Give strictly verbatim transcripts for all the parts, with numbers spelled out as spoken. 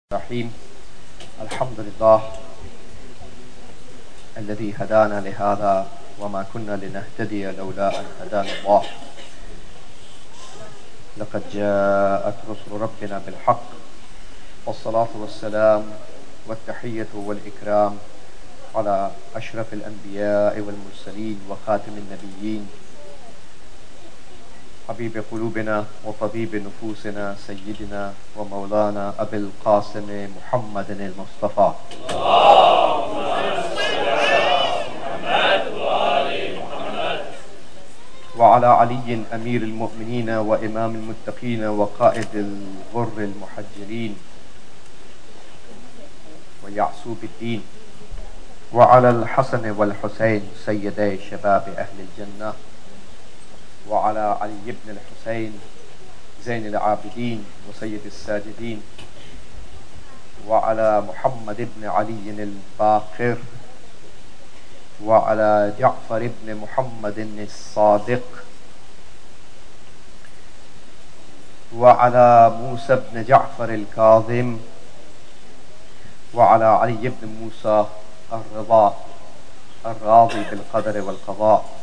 الرحيم الحمد لله الذي هدانا لهذا وما كنا لنهتدي لولا أن هدانا الله لقد جاءت رسل ربنا بالحق والصلاة والسلام والتحية والإكرام على أشرف الأنبياء والمرسلين وخاتم النبيين حبيب قلوبنا وطبيب نفوسنا سيدنا ومولانا أبي القاسم محمد المصطفى وعلى علي أمير المؤمنين وإمام المتقين وقائد الغر المحجلين ويعصوب الدين وعلى الحسن والحسين سيدي شباب أهل الجنة وعلى علي بن الحسين زين العابدين وسيد الساجدين وعلى محمد بن علي الباقر وعلى جعفر بن محمد الصادق وعلى موسى بن جعفر الكاظم وعلى علي بن موسى الرضا الراضي بالقدر والقضاء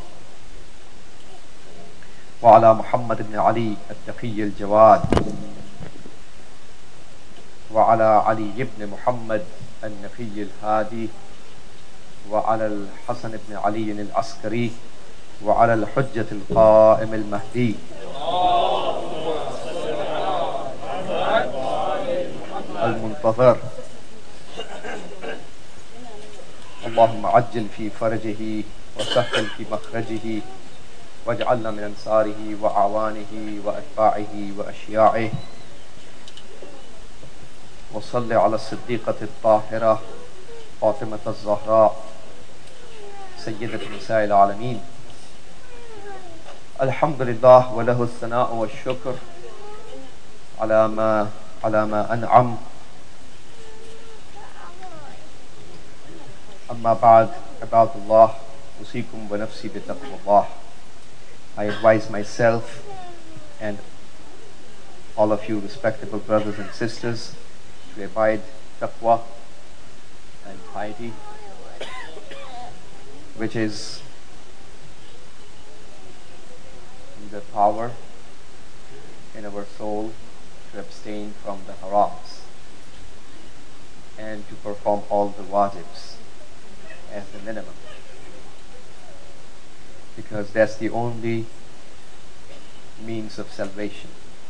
وعلى محمد بن علي التقي الجواد وعلى علي بن محمد النقي الهادي وعلى الحسن بن علي العسكري وعلى الحجة القائم المهدي المنتظر اللهم عجل في فرجه وسهل في مخرجه واجعلنا من أنصاره وأعوانه وأتباعه وأشياعه وصل على الصديقة الطاهرة فاطمة الزهراء سيدة نساء العالمين الحمد لله وله الثناء والشكر على ما على ما أنعم أما بعد عباد الله أوصيكم ونفسي بتقوى الله. I advise myself and all of you respectable brothers and sisters to abide taqwa and piety, which is the power in our soul to abstain from the harams and to perform all the wajibs as the minimum, because that's the only means of salvation.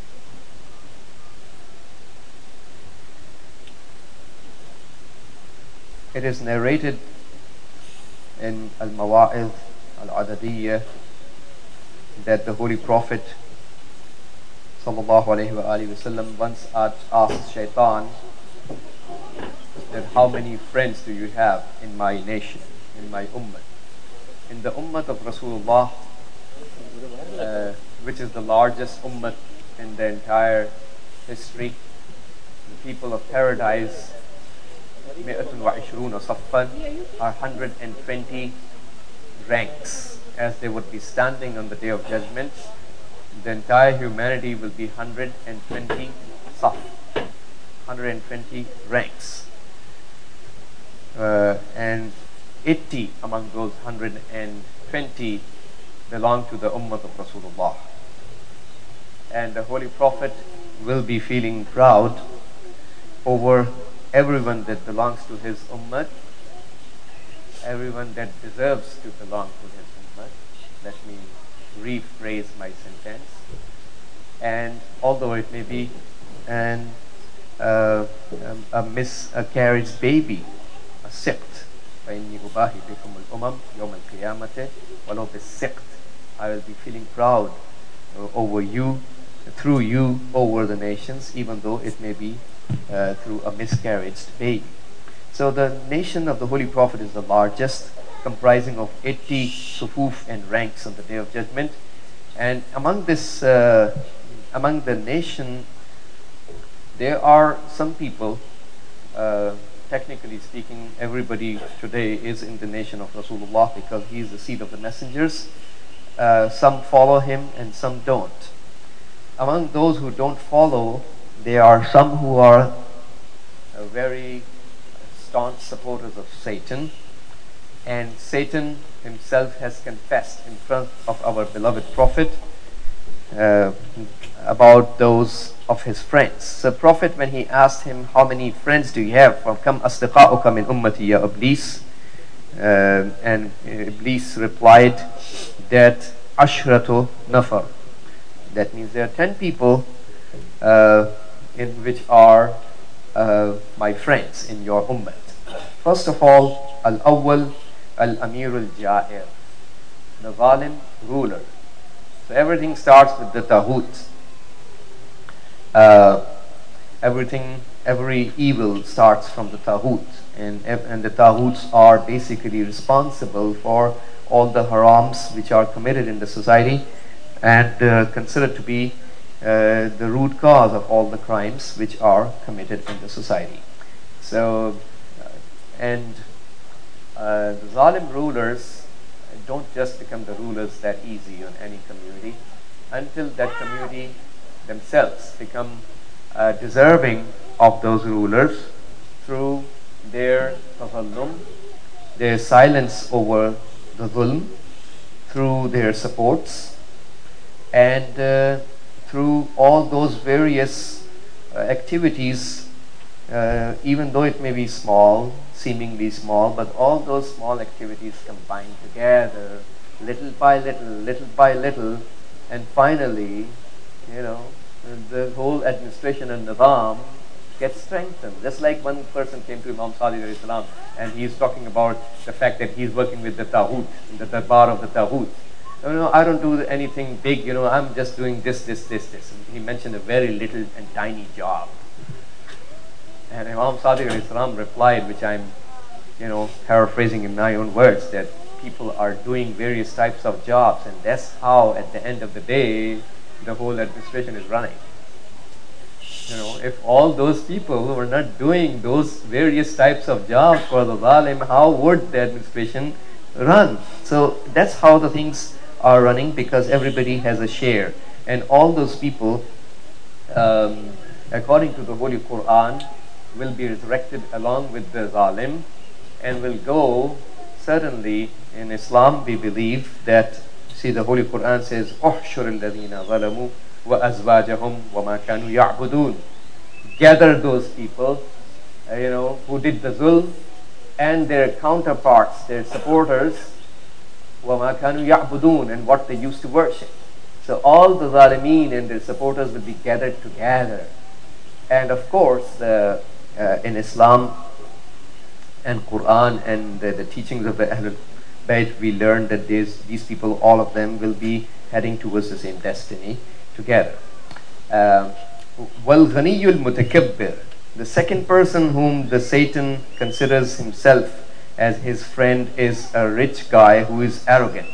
It is narrated in Al-Mawa'idh Al-Adadiyyah that the Holy Prophet sallallahu alayhi wa alihi wasallam once asked Shaitan that how many friends do you have in my nation, in my ummah? In the ummah of Rasulullah, uh, which is the largest ummah in the entire history, the people of paradise, mi'atun wa ishruna saffan, are one hundred twenty ranks, as they would be standing on the Day of Judgment. The entire humanity will be one hundred twenty saff, one hundred twenty ranks, uh, and eighty among those one hundred twenty belong to the ummah of Rasulullah. And the Holy Prophet will be feeling proud over everyone that belongs to his ummah, everyone that deserves to belong to his ummah. Let me rephrase my sentence. And although it may be an, uh, a, a miscarriage baby, a sibt, فإني أباهي بكم الأمم يوم القيامة ولو بالسقط, I will be feeling proud uh, over you, through you, over the nations, even though it may be uh, through a miscarriage baby. So the nation of the Holy Prophet is the largest, comprising of eighty sufuf and ranks on the Day of Judgment. And among this, uh, among the nation, there are some people, uh, technically speaking, everybody today is in the nation of Rasulullah because he is the seed of the messengers. Uh, some follow him and some don't. Among those who don't follow, there are some who are very staunch supporters of Satan, and Satan himself has confessed in front of our beloved Prophet uh, about those of his friends. So Prophet, when he asked him, how many friends do you have? From Kam asdiqa'uka min ummati ya Iblis? Uh, and Iblis replied that ashratu nafar. That means there are ten people uh, in which are uh, my friends in your ummah. First of all, al-awwal al-amir al-ja'ir, the zalim ruler. So everything starts with the taghut. Uh, everything, every evil starts from the taghut, and and the taghuts are basically responsible for all the harams which are committed in the society, and uh, considered to be uh, the root cause of all the crimes which are committed in the society. So, uh, and uh, the zalim rulers don't just become the rulers that easy on any community until that community themselves become uh, deserving of those rulers through their tazallum, their silence over the zulm, through their supports, and uh, through all those various uh, activities, uh, even though it may be small, seemingly small, but all those small activities combined together, little by little, little by little, and finally, you know, the whole administration and nizam gets strengthened. Just like one person came to Imam Sadiq alayhi salam, and he's talking about the fact that he's working with the taghut, the darbar of the taghut. You know, I don't do anything big, you know, I'm just doing this, this, this, this. And he mentioned a very little and tiny job. And Imam Sadiq alayhi salam replied, which I'm, you know, paraphrasing in my own words, that people are doing various types of jobs, and that's how, at the end of the day, the whole administration is running. You know, if all those people were not doing those various types of jobs for the zalim, how would the administration run? So that's how the things are running, because everybody has a share. And all those people, um, according to the Holy Quran, will be resurrected along with the zalim, and will go, certainly in Islam we believe that, see, the Holy Quran says, احشر الذين ظلموا وأزواجهم وما كانوا يعبدون. Gather those people, uh, you know, who did the zulm, and their counterparts, their supporters, وما كانوا يعبدون, and what they used to worship. So all the zalimeen and their supporters will be gathered together. And of course, uh, uh, in Islam and Quran and the, the teachings of the Ahlul Bayt, we learn that these, these people, all of them, will be heading towards the same destiny together. وَالْغَنِيُّ الْمُتَكَبِّرُ, the second person whom the Satan considers himself as his friend is a rich guy who is arrogant.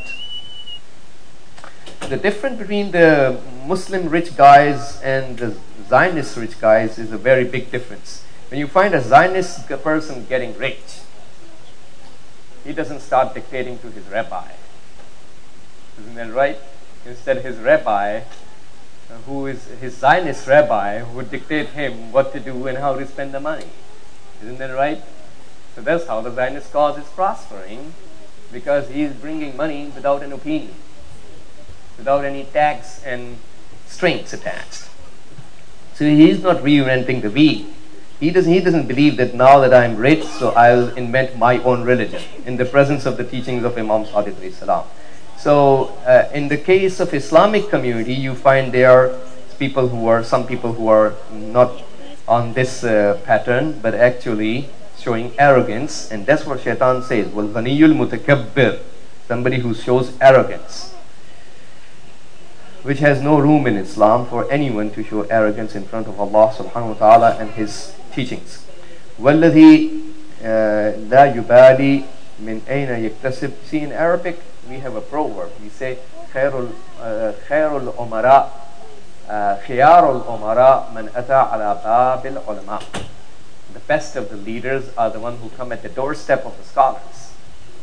The difference between the Muslim rich guys and the Zionist rich guys is a very big difference. When you find a Zionist person getting rich, he doesn't start dictating to his rabbi. Isn't that right? Instead, his rabbi, uh, who is his Zionist rabbi, would dictate him what to do and how to spend the money. Isn't that right? So that's how the Zionist cause is prospering, because he is bringing money without an opinion, without any tax and strings attached. So he is not reinventing the wheel. He doesn't, he doesn't believe that now that I'm rich, so I'll invent my own religion in the presence of the teachings of Imam Sadiq alayhi salam. So uh, in the case of Islamic community, you find there are people who are, some people who are not on this uh, pattern, but actually showing arrogance. And that's what Shaitan says, وَالْغَنِيُّ الْمُتَكَبِّرُ, somebody who shows arrogance, which has no room in Islam for anyone to show arrogance in front of Allah subhanahu wa ta'ala and His teachings. وَالَّذِي لَا يُبَالِي مِنْ أَيْنَ يَكْتَسِبُ. See, in Arabic, we have a proverb. We say, خَيْرُ الْأُمَرَاءِ خِيَارُ الْأُمَرَاءِ مَنْ أَتَى عَلَى بَابِ الْعُلَمَاءِ. The best of the leaders are the ones who come at the doorstep of the scholars.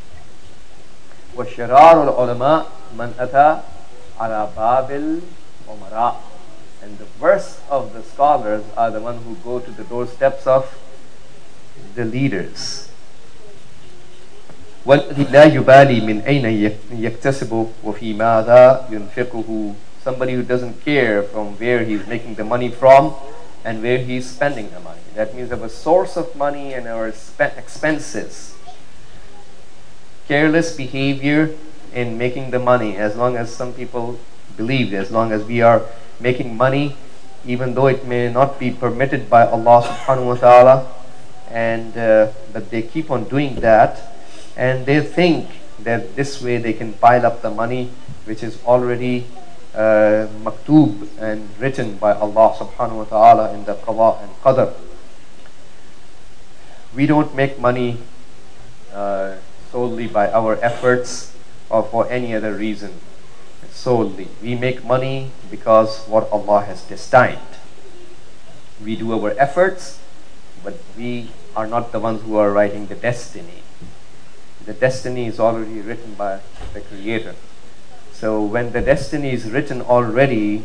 وَشِرَارُ الْعُلَمَاءِ مَنْ أَتَى عَلَى بَابِ الْأُمَرَاءِ. And the worst of the scholars are the ones who go to the doorsteps of the leaders. وَالَّذِي لَا يُبَالِي مِنْ أَيْنَ يَكْتَسِبُ وَفِي مَاذَا يُنْفِقُهُ. Somebody who doesn't care from where he's making the money from and where he's spending the money. That means our source of money and our expenses. Careless behavior in making the money. As long as some people believe, as long as we are making money, even though it may not be permitted by Allah subhanahu wa ta'ala, and uh, but they keep on doing that, and they think that this way they can pile up the money which is already uh, maktub and written by Allah subhanahu wa ta'ala in the qada and qadr. We don't make money uh, solely by our efforts or for any other reason. Solely, we make money because what Allah has destined. We do our efforts, but we are not the ones who are writing the destiny. The destiny is already written by the Creator. So when the destiny is written already,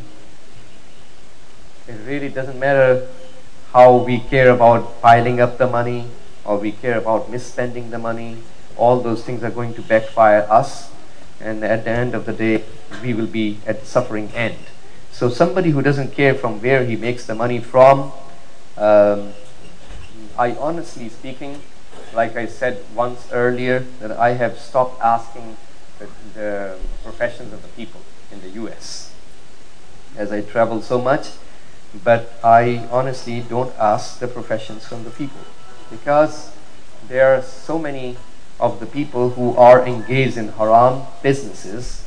it really doesn't matter how we care about piling up the money or we care about misspending the money. All those things are going to backfire us, and at the end of the day we will be at the suffering end. So somebody who doesn't care from where he makes the money from, um, I honestly speaking, like I said once earlier, that I have stopped asking the, the professions of the people in the U S as I travel so much, but I honestly don't ask the professions from the people, because there are so many of the people who are engaged in haram businesses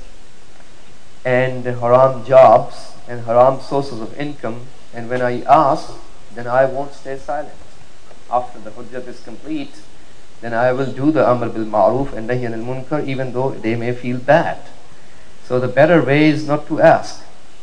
and haram jobs and haram sources of income, and when I ask, then I won't stay silent. After the hujjat is complete, then I will do the amr bil ma'ruf and nahy anil munkar, even though they may feel bad. So the better way is not to ask.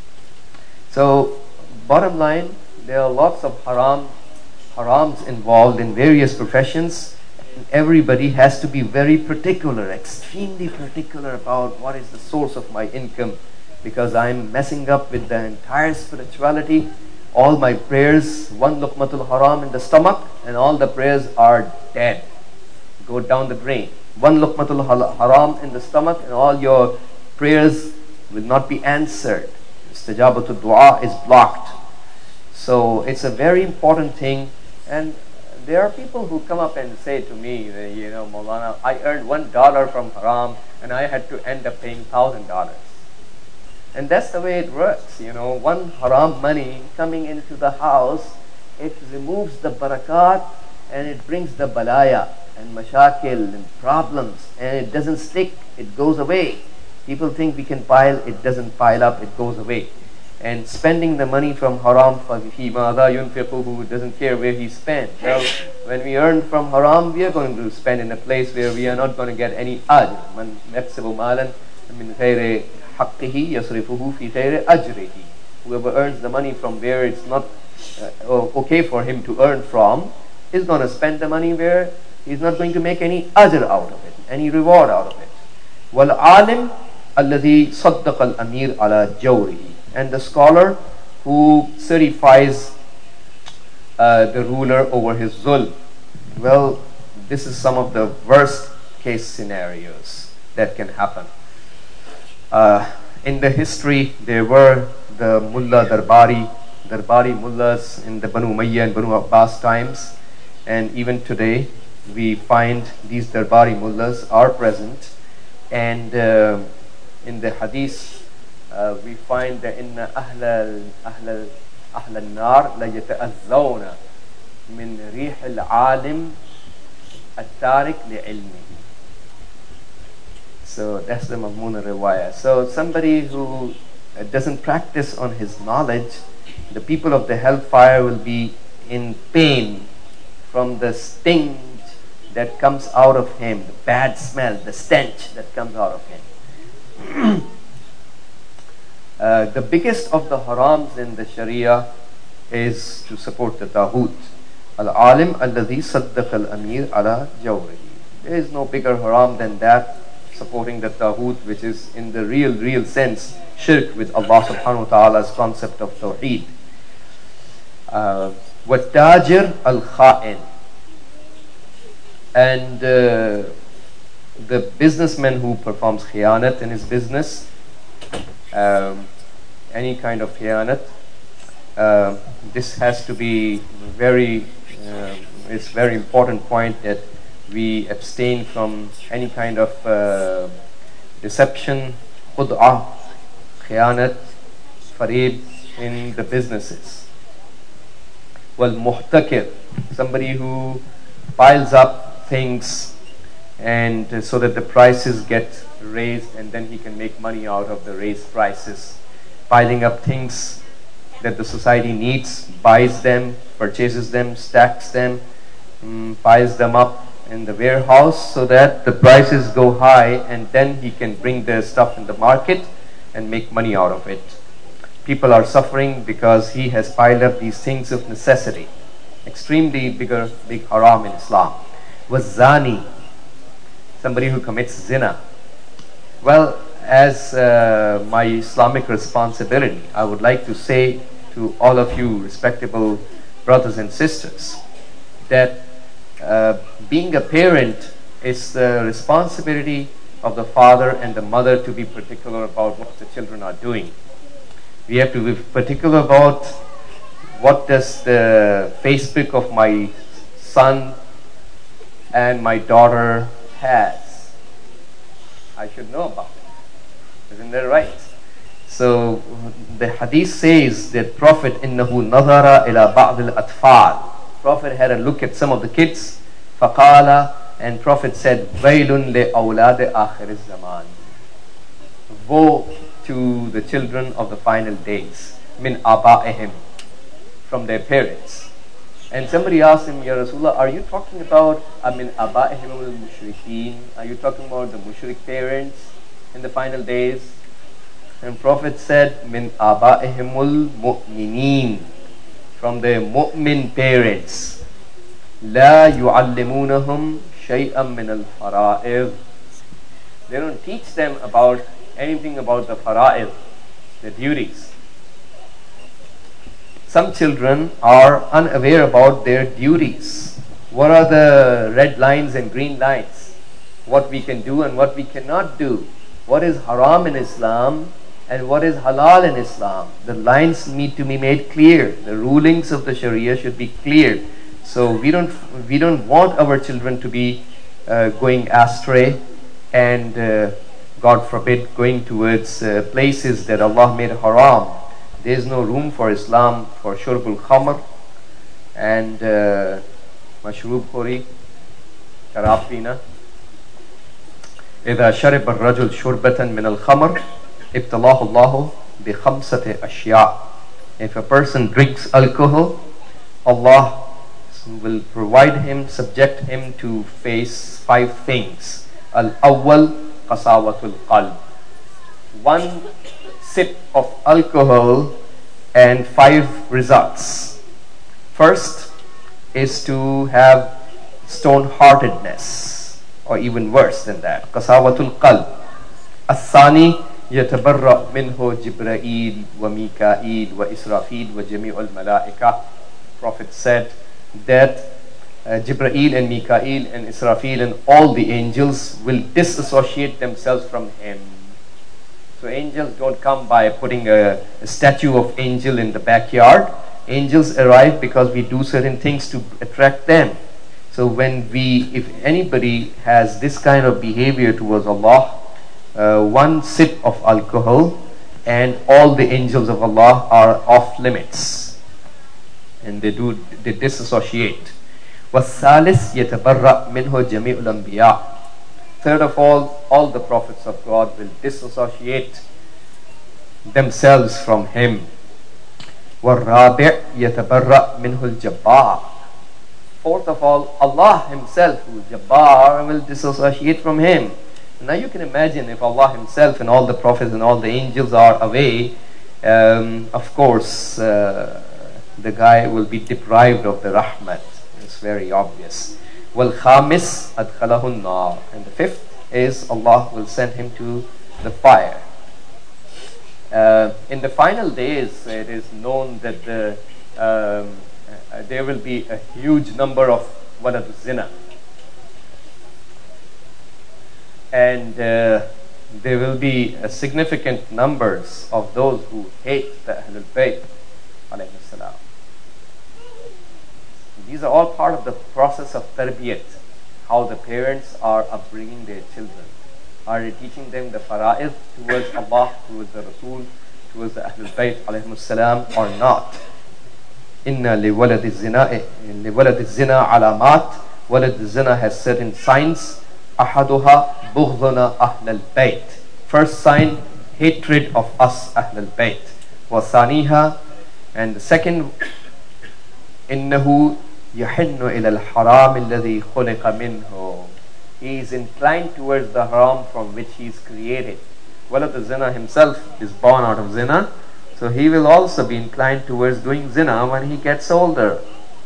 So bottom line, there are lots of haram harams involved in various professions. Everybody has to be very particular, extremely particular about what is the source of my income, because I'm messing up with the entire spirituality. All my prayers, one luqmatul haram in the stomach, and all the prayers are dead, go down the drain. One luqmatul haram in the stomach, and all your prayers will not be answered. Istijabatul dua is blocked. So it's a very important thing. And there are people who come up and say to me, you know, Maulana, I earned one dollar from haram and I had to end up paying thousand dollars. And that's the way it works, you know. One haram money coming into the house, it removes the barakat and it brings the balaya and mashakil and problems, and it doesn't stick, it goes away. People think we can pile, it doesn't pile up, it goes away. And spending the money from haram, فَفِي مَاذَا يُنْفِقُهُ, who doesn't care where he spends. Well, when we earn from haram, we are going to spend in a place where we are not going to get any ajr. مَنْ يَكْسِبُ مَالًا مِنْ غَيْرِ حَقِّهِ يَصْرِفُهُ فِي غَيْرِ أَجْرِهِ. Whoever earns the money from where it's not uh, okay for him to earn from, is going to spend the money where he's not going to make any ajr out of it, any reward out of it. وَالْعَالِمْ الَّذِي صَدَّقَ الْأَمِيرَ عَلَى جَوْرِهِ. And the scholar who certifies uh, the ruler over his zulm. Well, this is some of the worst case scenarios that can happen. Uh, in the history, there were the Mullah Darbari, Darbari mullahs in the Banu Umayyah and Banu Abbas times, and even today we find these Darbari mullahs are present. And uh, in the hadith, Uh, we find that in أهل أهل أهل النار لا يتأذون من ريح العالم التارك لعلمه. So that's the Mamuna Riwayah. So somebody who doesn't practice on his knowledge, the people of the hellfire will be in pain from the sting that comes out of him, the bad smell, the stench that comes out of him. Uh, the biggest of the harams in the Sharia is to support the Taghut. Al-alim alladhi saddaqa al-amir ala jawrihi. There is no bigger haram than that, supporting the Taghut, which is in the real, real sense, shirk with Allah subhanahu wa ta'ala's concept of Tawheed. Uh, Wattajir al-kha'in. And uh, the businessman who performs khiyanat in his business, um, any kind of khiyanat, uh, this has to be very, uh, it's very important point that we abstain from any kind of uh, deception, khud'ah, khiyanat, farid in the businesses. Well, muhtakir, somebody who piles up things and uh, so that the prices get raised and then he can make money out of the raised prices. Piling up things that the society needs, buys them, purchases them, stacks them, um, piles them up in the warehouse so that the prices go high and then he can bring the stuff in the market and make money out of it. People are suffering because he has piled up these things of necessity. Extremely bigger, big haram in Islam. Wazani, somebody who commits zina. Well, as uh, my Islamic responsibility, I would like to say to all of you respectable brothers and sisters that uh, being a parent is the responsibility of the father and the mother to be particular about what the children are doing. We have to be particular about what does the Facebook of my son and my daughter has. I should know about it. Isn't that right? So the hadith says that Prophet innahu nadhara ila ba'd al-atfal. Prophet had a look at some of the kids. Faqala, and Prophet said, Wailun li awlad akhir zaman. Woe to the children of the final days. Min aba'ihim, from their parents. And somebody asked him, Ya Rasulullah, are you talking about min aba'ihim al-mushrikeen? Are you talking about the mushrik parents in the final days? And Prophet said, Min aba'ihimul mu'mineen, from their mu'min parents. La yu'allimunahum shay'an min al-fara'id. They don't teach them about anything about the fara'id, the duties. Some children are unaware about their duties. What are the red lines and green lines? What we can do and what we cannot do. What is haram in Islam and what is halal in Islam. The lines need to be made clear. The rulings of the Sharia should be clear. So we don't we don't want our children to be uh, going astray and uh, God forbid going towards uh, places that Allah made haram. There is no room for Islam for shurbul khamr and uh, mashroob khori, sharab pina. إذا شرب الرجل شربة من الخمر ابتلاه الله بخمسة أشياء. If a person drinks alcohol, Allah will provide him, subject him to face five things. Al-awwal qasawatul qalb. One sip of alcohol and five results. First is to have stone-heartedness, or even worse than that. Qasawatul qalb. As-sani yatabarra minhu Jibreel wa Mikail wa Israfil wa jami'ul malaika. Prophet said that uh, Jibreel and Mikail and Israfil and all the angels will disassociate themselves from him. So angels don't come by putting a, a statue of angel in the backyard. Angels arrive because we do certain things to attract them. So when we, if anybody has this kind of behavior towards Allah, uh, one sip of alcohol and all the angels of Allah are off limits. And they do, they disassociate. وَالثَّالِث يَتَبَرَّأْ مِنْهُ جَمِيعُ الْأَنْبِيَاءِ. Third of all, all the prophets of God will disassociate themselves from him. وَالرَّابِعْ يَتَبَرَّأْ مِنْهُ الْجَبَّارِ. Fourth of all, Allah himself, who is Jabbar, will disassociate from him. Now you can imagine if Allah himself and all the prophets and all the angels are away, um, of course uh, the guy will be deprived of the rahmat. It's very obvious. Wal khamis adkhalahu nar. And the fifth is Allah will send him to the fire. Uh, in the final days, it is known that the, um, uh, there will be a huge number of walad zina. And uh, there will be a significant numbers of those who hate the Ahlul Bayt alayhi salam. These are all part of the process of tarbiyat, how the parents are upbringing their children. Are they teaching them the fara'id towards Allah, towards the Rasul, towards the Ahlul Bayt alayhi salam, or not? Inna liwalad zina liwalad zina alamat. Walad zina has certain signs. Ahaduha bughduna ahlul bayt. First sign, hatred of us ahlul bayt. Wasaniha, and the second, innahu yahinnu ila al-haram alladhi khuliqa minhu. He is inclined towards the haram from which he is created. Walad zina himself is born out of zina, so he will also be inclined towards doing zina when he gets older.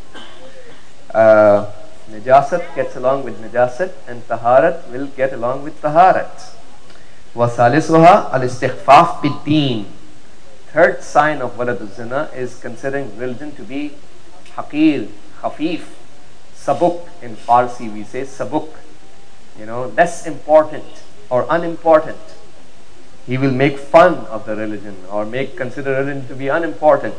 Uh, Najasat gets along with najasat, and taharat will get along with taharat. Wasalisuha al-istighfaf bid-deen. Third sign of walad zina is considering religion to be haqir, khafif, sabuk. In Farsi we say sabuk, you know, less important or unimportant. He will make fun of the religion or make consider religion to be unimportant.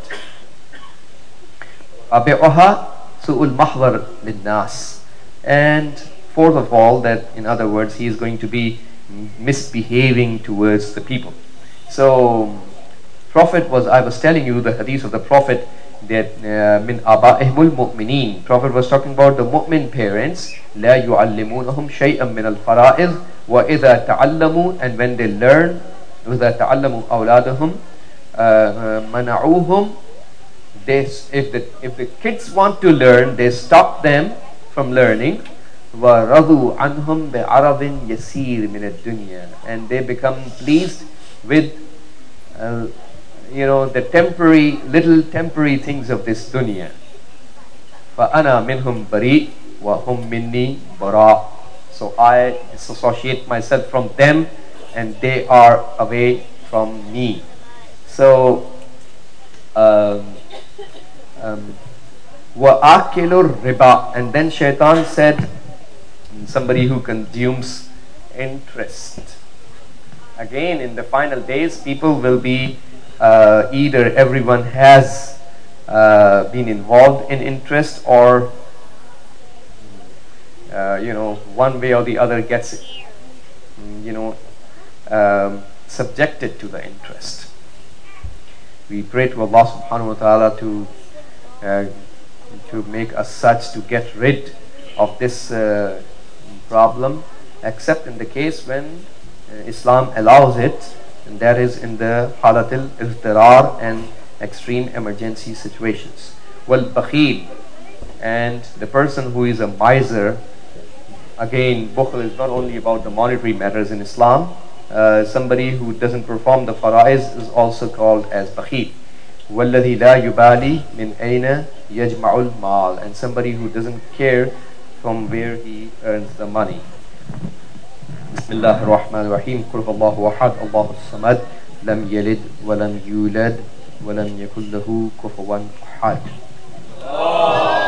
Abi'uha su'ul mahwar lin-nas. And fourth of all, that in other words, he is going to be misbehaving towards the people. So Prophet was, I was telling you the hadith of the Prophet, that min aba'ihimul mu'mineen. Prophet was talking about the mu'min parents. La yu'allimunahum shay'an min al-fara'id wa idha ta'allamu, and when they learn, idha ta'allamu awladahum mana'uhum, they, if the if the kids want to learn, they stop them from learning. Wa radu anhum bi arabin yasir min ad-dunya, and they become pleased with uh, you know, the temporary, little temporary things of this dunya. فَأَنَا مِنْهُمْ بَرِيء وَهُمْ مِنِّي بَرَاء. So I disassociate myself from them, and they are away from me. So, um, um, وَآكِلُ الرِّبَى. And then Shaitan said, somebody who consumes interest. Again, in the final days, people will be Uh, either everyone has uh, been involved in interest, or uh, you know, one way or the other gets you know um, subjected to the interest. We pray to Allah subhanahu wa ta'ala to uh, to make us such to get rid of this uh, problem, except in the case when uh, Islam allows it, and that is in the halatil izdirar and extreme emergency situations. Wal bakhil, and the person who is a miser. Again, bukhl is not only about the monetary matters in Islam. Uh, somebody who doesn't perform the faraiz is also called as bakhil. Walladhi la yubali min aina yajma'ul mal, and somebody who doesn't care from where he earns the money. بسم الله الرحمن الرحيم. قل هو الله أحد الله الصمد لم يلد ولم يولد ولم يكن له كفوا أحد.